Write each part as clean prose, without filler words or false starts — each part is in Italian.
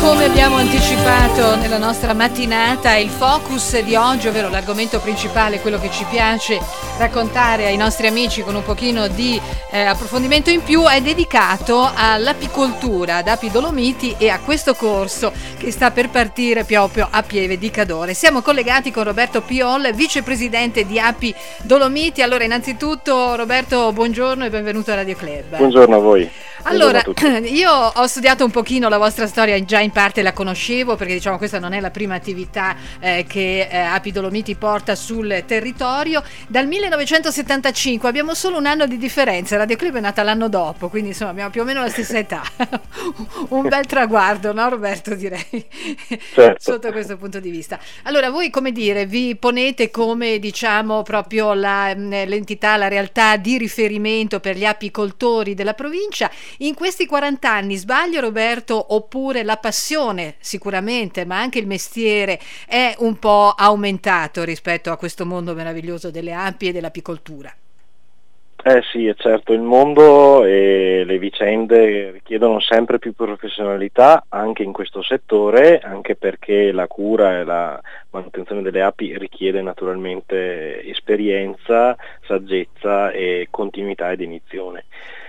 Come abbiamo anticipato nella nostra mattinata, il focus di oggi, ovvero l'argomento principale, quello che ci piace raccontare ai nostri amici con un pochino di approfondimento in più, è dedicato all'apicoltura ad Api Dolomiti e a questo corso che sta per partire proprio a Pieve di Cadore. Siamo collegati con Roberto Piol, vicepresidente di Api Dolomiti. Allora, innanzitutto Roberto, buongiorno e benvenuto a Radio Club. Buongiorno a voi. Allora, io ho studiato un pochino la vostra storia, già in parte la conoscevo, perché diciamo questa non è la prima attività che Api Dolomiti porta sul territorio. Dal 1975 abbiamo solo un anno di differenza, Radio Club è nata l'anno dopo, quindi insomma abbiamo più o meno la stessa età. Un bel traguardo, no Roberto, direi, certo, sotto questo punto di vista. Allora, voi come dire, vi ponete come diciamo proprio l'entità, la realtà di riferimento per gli apicoltori della provincia. In questi 40 anni, sbaglio Roberto, oppure la passione sicuramente, ma anche il mestiere è un po' aumentato rispetto a questo mondo meraviglioso delle api e dell'apicoltura? Sì, è certo, il mondo e le vicende richiedono sempre più professionalità anche in questo settore, anche perché la cura e la manutenzione delle api richiede naturalmente esperienza, saggezza e continuità ed inizione.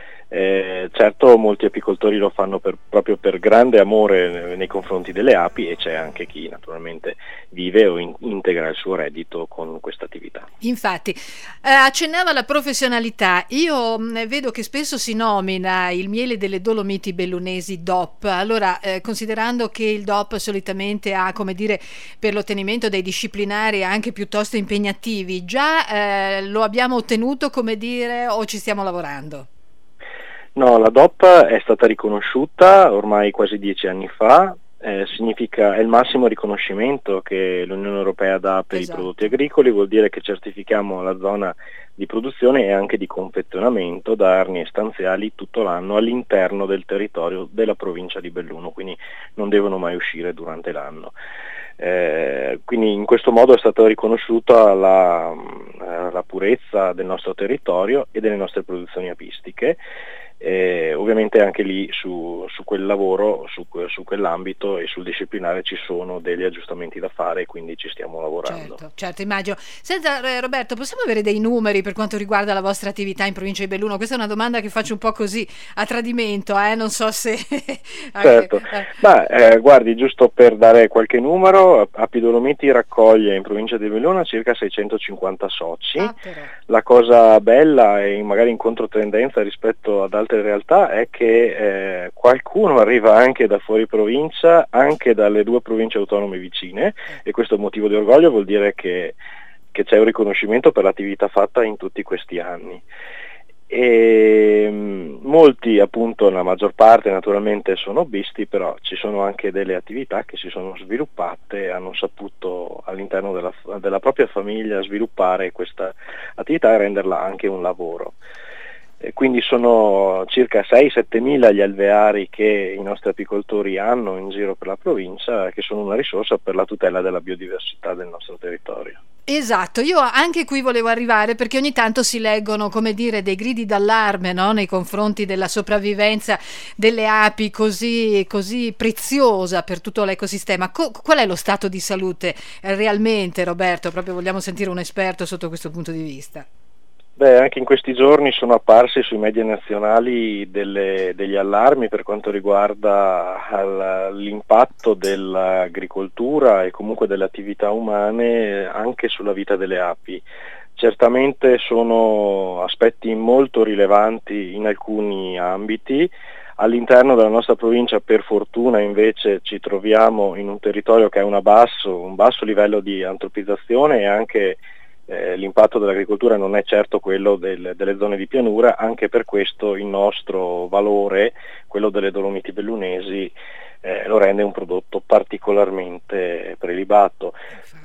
Certo, molti apicoltori lo fanno proprio per grande amore nei confronti delle api, e c'è anche chi naturalmente vive o integra il suo reddito con questa attività. Infatti, accennava alla professionalità. Io vedo che spesso si nomina il miele delle Dolomiti bellunesi DOP. Allora, considerando che il DOP solitamente ha, come dire, per l'ottenimento dei disciplinari anche piuttosto impegnativi, già lo abbiamo ottenuto, come dire, o ci stiamo lavorando? No, la DOP è stata riconosciuta ormai quasi 10 anni fa, è il massimo riconoscimento che l'Unione Europea dà per i prodotti agricoli, vuol dire che certifichiamo la zona di produzione e anche di confezionamento da arnie stanziali tutto l'anno all'interno del territorio della provincia di Belluno, quindi non devono mai uscire durante l'anno. Quindi in questo modo è stata riconosciuta la purezza del nostro territorio e delle nostre produzioni apistiche. Ovviamente anche lì su quel lavoro, su quell'ambito e sul disciplinare ci sono degli aggiustamenti da fare, quindi ci stiamo lavorando. Certo, immagino. Senta Roberto, possiamo avere dei numeri per quanto riguarda la vostra attività in provincia di Belluno? Questa è una domanda che faccio un po' così a tradimento, non so se... Certo, guardi, giusto per dare qualche numero, Api Dolomiti raccoglie in provincia di Belluno circa 650 soci. La cosa bella e magari in controtendenza rispetto ad altre realtà è che qualcuno arriva anche da fuori provincia, anche dalle 2 province autonome vicine, e questo è un motivo di orgoglio, vuol dire che c'è un riconoscimento per l'attività fatta in tutti questi anni. E molti, appunto, la maggior parte naturalmente sono hobbisti, però ci sono anche delle attività che si sono sviluppate, hanno saputo all'interno della propria famiglia sviluppare questa attività e renderla anche un lavoro. Quindi sono circa 6-7 mila gli alveari che i nostri apicoltori hanno in giro per la provincia, che sono una risorsa per la tutela della biodiversità del nostro territorio. Esatto, io anche qui volevo arrivare, perché ogni tanto si leggono, come dire, dei gridi d'allarme, no? Nei confronti della sopravvivenza delle api così preziosa per tutto l'ecosistema. Qual è lo stato di salute realmente, Roberto? Proprio vogliamo sentire un esperto sotto questo punto di vista. Anche in questi giorni sono apparsi sui media nazionali degli allarmi per quanto riguarda l'impatto dell'agricoltura e comunque delle attività umane anche sulla vita delle api. Certamente sono aspetti molto rilevanti in alcuni ambiti. All'interno della nostra provincia, per fortuna, invece ci troviamo in un territorio che ha un basso livello di antropizzazione, e anche l'impatto dell'agricoltura non è certo quello delle zone di pianura. Anche per questo il nostro valore, quello delle Dolomiti bellunesi, lo rende un prodotto particolarmente prelibato.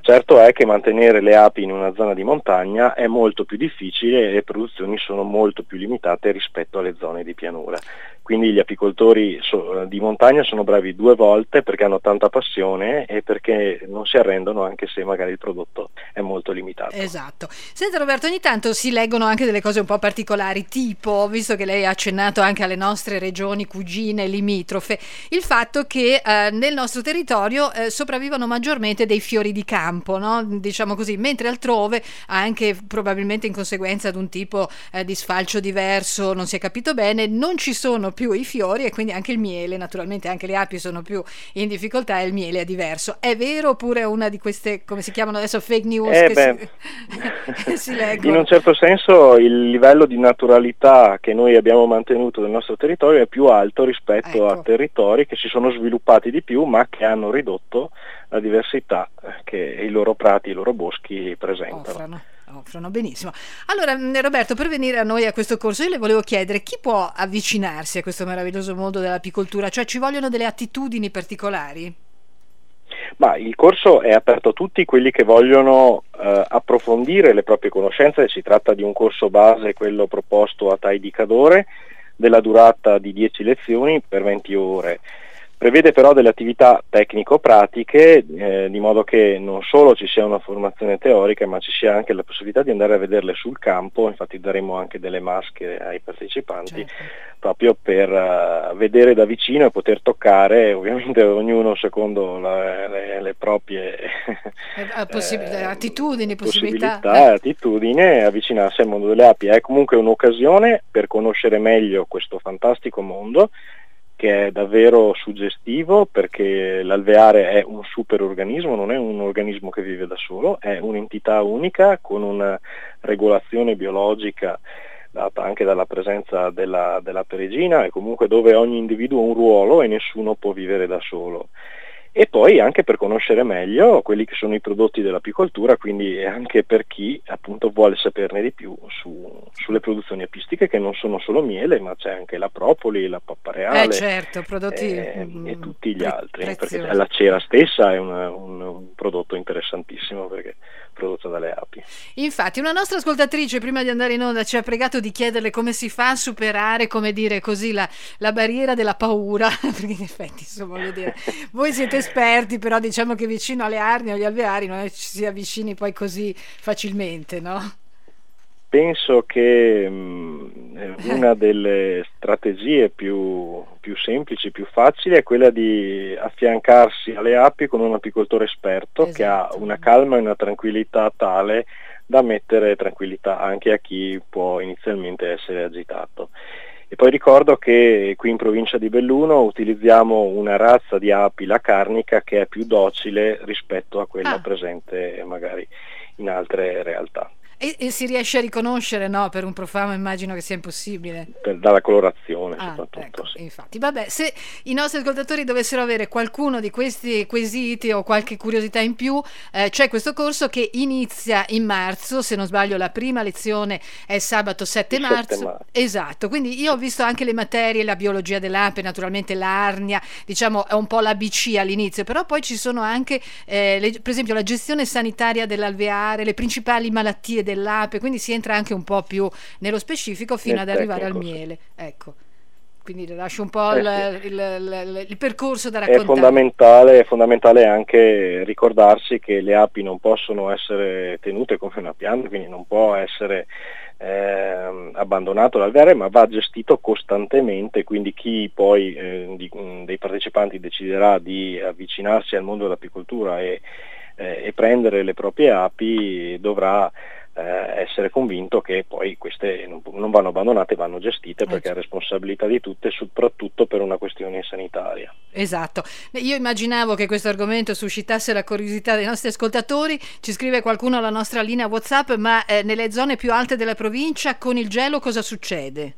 Certo è che mantenere le api in una zona di montagna è molto più difficile e le produzioni sono molto più limitate rispetto alle zone di pianura. Quindi gli apicoltori di montagna sono bravi 2 volte perché hanno tanta passione e perché non si arrendono anche se magari il prodotto è molto limitato. Esatto. Senta Roberto, ogni tanto si leggono anche delle cose un po' particolari, tipo, visto che lei ha accennato anche alle nostre regioni cugine limitrofe, il fatto che nel nostro territorio sopravvivono maggiormente dei fiori di campo, no? Diciamo così, mentre altrove, anche probabilmente in conseguenza ad un tipo di sfalcio diverso, non si è capito bene, non ci sono più i fiori e quindi anche il miele, naturalmente anche le api sono più in difficoltà e il miele è diverso. È vero oppure è una di queste, come si chiamano adesso, fake news si leggono? In un certo senso il livello di naturalità che noi abbiamo mantenuto nel nostro territorio è più alto rispetto a territori che si sono sviluppati di più ma che hanno ridotto la diversità che i loro prati, i loro boschi presentano. Offrono, benissimo. Allora Roberto, per venire a noi a questo corso io le volevo chiedere chi può avvicinarsi a questo meraviglioso mondo dell'apicoltura, cioè ci vogliono delle attitudini particolari? Ma il corso è aperto a tutti quelli che vogliono approfondire le proprie conoscenze. Si tratta di un corso base, quello proposto a TAI di Cadore, della durata di 10 lezioni per 20 ore. Prevede però delle attività tecnico-pratiche, di modo che non solo ci sia una formazione teorica, ma ci sia anche la possibilità di andare a vederle sul campo. Infatti daremo anche delle maschere ai partecipanti, certo, proprio per vedere da vicino e poter toccare, ovviamente ognuno secondo le proprie attitudini, possibilità, attitudini, avvicinarsi al mondo delle api. È comunque un'occasione per conoscere meglio questo fantastico mondo, che è davvero suggestivo, perché l'alveare è un superorganismo, non è un organismo che vive da solo, è un'entità unica con una regolazione biologica data anche dalla presenza della perigina, e comunque dove ogni individuo ha un ruolo e nessuno può vivere da solo. E poi anche per conoscere meglio quelli che sono i prodotti dell'apicoltura, quindi anche per chi appunto vuole saperne di più sulle produzioni apistiche, che non sono solo miele, ma c'è anche la propoli, la pappa reale, certo, prodotti e tutti gli altri, preziosi. Perché la cera stessa è un prodotto interessantissimo perché è prodotto dalle api. Infatti una nostra ascoltatrice prima di andare in onda ci ha pregato di chiederle come si fa a superare, come dire così, la barriera della paura, perché in effetti insomma voglio dire, voi siete esperti, però diciamo che vicino alle arnie o agli alveari non è che ci si avvicini poi così facilmente, no? Penso che una delle strategie più semplici, più facili, è quella di affiancarsi alle api con un apicoltore esperto, esatto, che ha una calma e una tranquillità tale da mettere tranquillità anche a chi può inizialmente essere agitato. E poi ricordo che qui in provincia di Belluno utilizziamo una razza di api, la carnica, che è più docile rispetto a quella presente magari in altre realtà. E si riesce a riconoscere, no? Per un profano immagino che sia impossibile. Dalla colorazione soprattutto. Ecco, sì. Infatti, vabbè, se i nostri ascoltatori dovessero avere qualcuno di questi quesiti o qualche curiosità in più, c'è questo corso che inizia in marzo, se non sbaglio la prima lezione è sabato 7 marzo. Esatto, quindi io ho visto anche le materie, la biologia dell'ape, naturalmente l'arnia, diciamo è un po' l'ABC all'inizio, però poi ci sono anche per esempio la gestione sanitaria dell'alveare, le principali malattie dell'ape, quindi si entra anche un po' più nello specifico fino ad arrivare al miele. Ecco, quindi le lascio un po' il percorso da raccontare. È fondamentale anche ricordarsi che le api non possono essere tenute come una pianta, quindi non può essere abbandonato l'alveare, ma va gestito costantemente. Quindi chi poi dei partecipanti deciderà di avvicinarsi al mondo dell'apicoltura e prendere le proprie api dovrà essere convinto che poi queste non vanno abbandonate, vanno gestite, perché è responsabilità di tutte, soprattutto per una questione sanitaria. Esatto, io immaginavo che questo argomento suscitasse la curiosità dei nostri ascoltatori. Ci scrive qualcuno alla nostra linea WhatsApp, ma nelle zone più alte della provincia con il gelo cosa succede?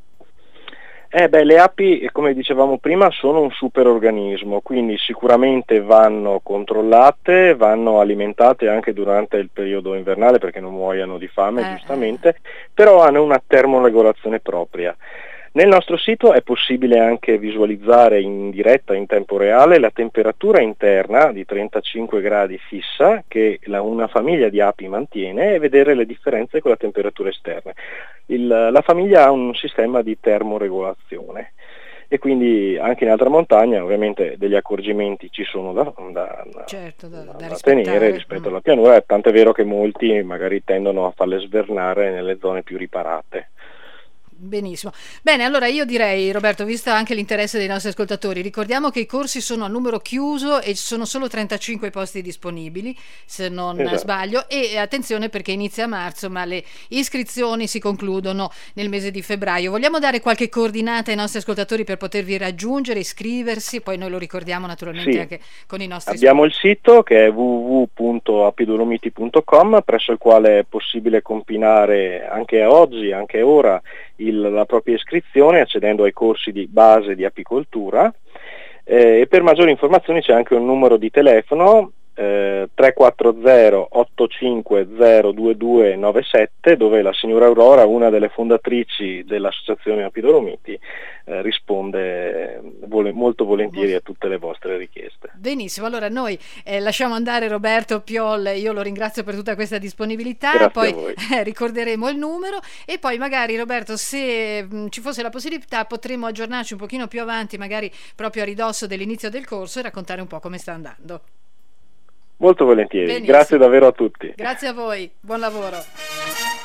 Le api, come dicevamo prima, sono un superorganismo, quindi sicuramente vanno controllate, vanno alimentate anche durante il periodo invernale perché non muoiano di fame, giustamente, però hanno una termoregolazione propria. Nel nostro sito è possibile anche visualizzare in diretta, in tempo reale, la temperatura interna di 35 gradi fissa che una famiglia di api mantiene e vedere le differenze con la temperatura esterna. La famiglia ha un sistema di termoregolazione e quindi anche in alta montagna ovviamente degli accorgimenti ci sono da tenere rispetto alla pianura, tant'è vero che molti magari tendono a farle svernare nelle zone più riparate. Benissimo. Bene, allora io direi, Roberto, visto anche l'interesse dei nostri ascoltatori, ricordiamo che i corsi sono a numero chiuso e ci sono solo 35 posti disponibili, se non sbaglio, e attenzione perché inizia a marzo, ma le iscrizioni si concludono nel mese di febbraio. Vogliamo dare qualche coordinata ai nostri ascoltatori per potervi raggiungere, iscriversi, poi noi lo ricordiamo naturalmente anche con i nostri Abbiamo il sito che è www.apidolomiti.com, presso il quale è possibile compilare anche oggi, anche ora, la propria iscrizione accedendo ai corsi di base di apicoltura, e per maggiori informazioni c'è anche un numero di telefono 340 850 2297, dove la signora Aurora, una delle fondatrici dell'associazione Apidolomiti, risponde molto volentieri a tutte le vostre richieste. Benissimo, allora noi lasciamo andare Roberto Piol, io lo ringrazio per tutta questa disponibilità. Grazie poi ricorderemo il numero e poi magari, Roberto, se ci fosse la possibilità potremmo aggiornarci un pochino più avanti, magari proprio a ridosso dell'inizio del corso, e raccontare un po' come sta andando. Molto volentieri. Benissimo. Grazie davvero a tutti. Grazie a voi, buon lavoro.